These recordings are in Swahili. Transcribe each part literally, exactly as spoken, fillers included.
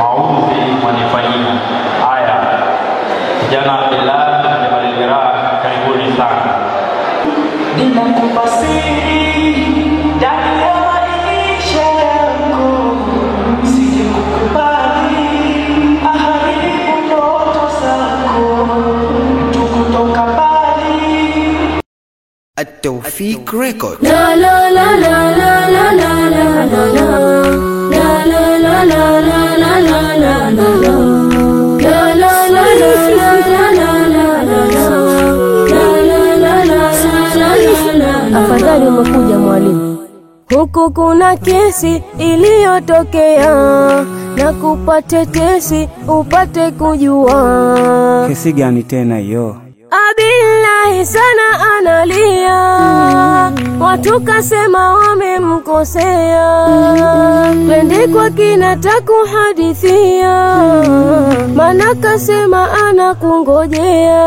maudhi mwanifanyia. Haya, kijana Abdullah Jamalira, karibuni sana. Bila kupasiri ndani ya maisha yako, sije kukubali aharibu ndoto zako, tukutoka mbali. At-Tawfiq Record. La la la la la la la la la la la la la la la la la la la la. Afadhali umekuja mwalimu. Huku kuna kesi iliyotokea, na kupate tetesi upate kujua. Kesi gani tena hiyo? Abillahi sana analia, watu kasema wamemkosea, twende kwa kina takuhadithia, maana kasema anakungojea.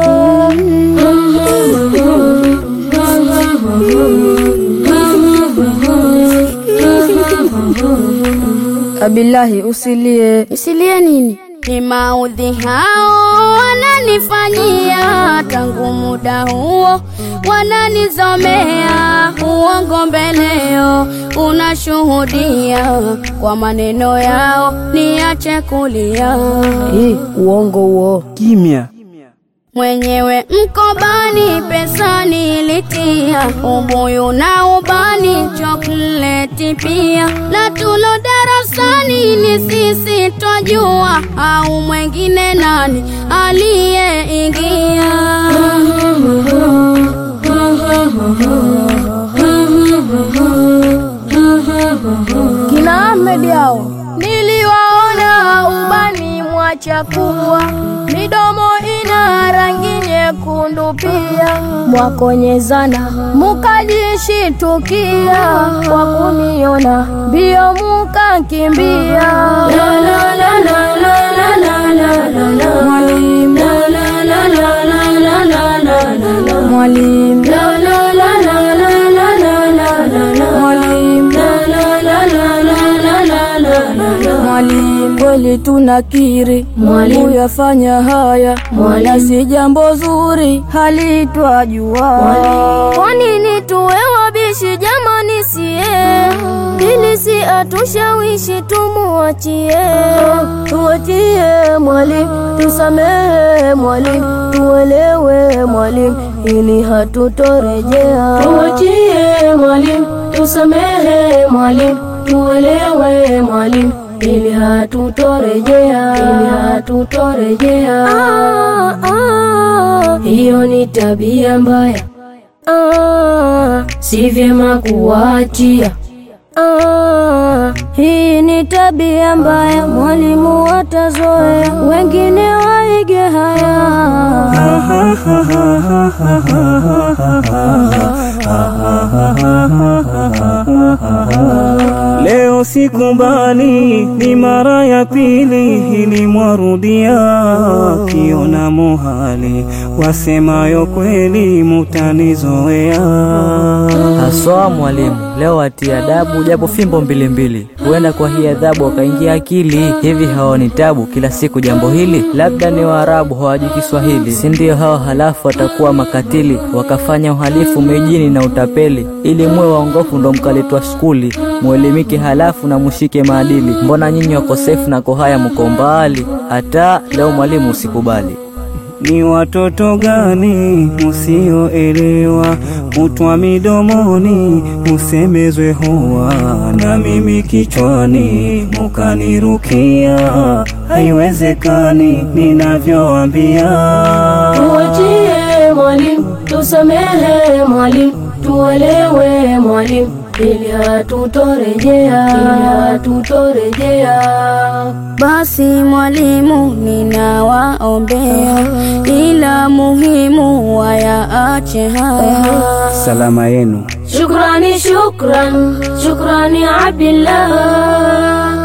Abillahi usilie. Usilie nini? Ni maudhi hao wananifanyia, tangu muda huo wananizomea. Uongo mbeleo unashuhudia, kwa maneno yao niache kulia. Hii uongo huo. Kimya. Mwenyewe mkobani pesa nilitia, ubuyu na ubani chokleti pia, na tulo darasani ni sisi twajua, au mwengine nani aliyeingia. Kina Ahmed yao niliwaona ubani mwa chakua, midomo ina rangi nyekundu pia, mwakonyezana mukajishitukia, kwa kuniona mbio mukakimbia. La la la la la la la la la mwalimu, la la la la la la la la mwalimu, la la la la la la la la mwalimu, la la la la la la la mwalimu. Kweli tunakiri mwalimu yafanya haya, wala si jambo zuri hali twajua. Kwa nini tuwe wabishi jamani sie, ili si atushawishi tumuachie. Tuachie mwalimu, tusamehe mwalimu, tuelewe mwalimu, ili hatutorejea. Tuachie mwalimu, tusamehe mwalimu, tuelewe mwalimu, ili hatutorejea, ili hatutorejea. Ah, ah, hiyo ni tabia mbaya, ah, si vyema kuachia. Ah, hii ni tabia mbaya, mwalimu atazoea, wengine waige haya. Leo sikumbali, ni mara ya pili hili mwarudia, kiona muhali wasemayo kweli mutanizoea. Haswa mwalimu, leo atia adabu japo fimbo mbili mbili, huenda kwa hii adhabu wakaingia akili. Hivi haoni tabu kila siku jambo hili? Labda ni Waarabu hawajui Kiswahili, si ndio hao? Halafu watakuwa makatili, wakafanya uhalifu mijini na utapeli, ili muwe waongofu ndo mkaletwa skuli, muelimike halafu na mushike maadili. Mbona nyinyi wakosefu na kohaya mko mbali? Hata leo mwalimu usikubali. Ni watoto gani musioelewa, mutwa midomoni musemezwe huwa, na mimi kichwani mukanirukia. Haiwezekani ninavyoambia. Tuachie mwalimu, tusamehe mwalimu, tuelewe mwalimu, ili hatutorejea, ili hatutorejea. Basi mwalimu ninawaombea, ila muhimu wayaache haya. Salama yenu. Shukrani, shukran, shukrani Abdullah.